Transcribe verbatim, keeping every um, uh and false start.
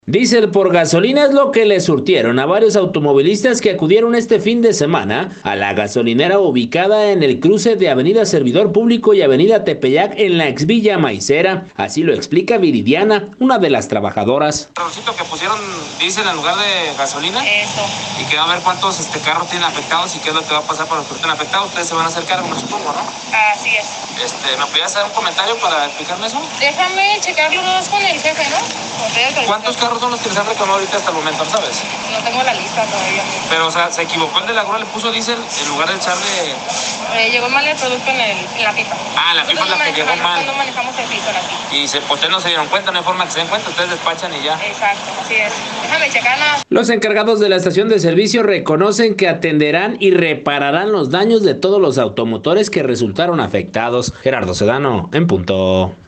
Diésel por gasolina es lo que le surtieron a varios automovilistas que acudieron este fin de semana a la gasolinera ubicada en el cruce de Avenida Servidor Público y Avenida Tepeyac en la ex Villa Maicera. Así lo explica Viridiana, una de las trabajadoras. Trocito que pusieron diésel en lugar de gasolina. Eso. Y que va a ver cuántos este, carros tienen afectados y qué es lo que va a pasar para los que estén afectados. Ustedes se van a hacer cargo, me supongo, ¿no? Así es. Este, ¿me podías hacer un comentario para explicarme eso? Déjame checarlo más con el jefe, ¿no? ¿Cuántos carros son los que les han reclamado ahorita hasta el momento, sabes? No tengo la lista todavía. Pero, o sea, se equivocó el de la grúa, le puso diésel en lugar de echarle... Eh, llegó mal el producto en, el, en la pipa. Ah, la pipa es la que llegó mal. No manejamos el filtro aquí. Y se, pues, ustedes no se dieron cuenta, no hay forma que se den cuenta, ustedes despachan y ya. Exacto, así es. Déjame checar nada. Los encargados de la estación de servicio reconocen que atenderán y repararán los daños de todos los automotores que resultaron afectados. Gerardo Sedano, en punto.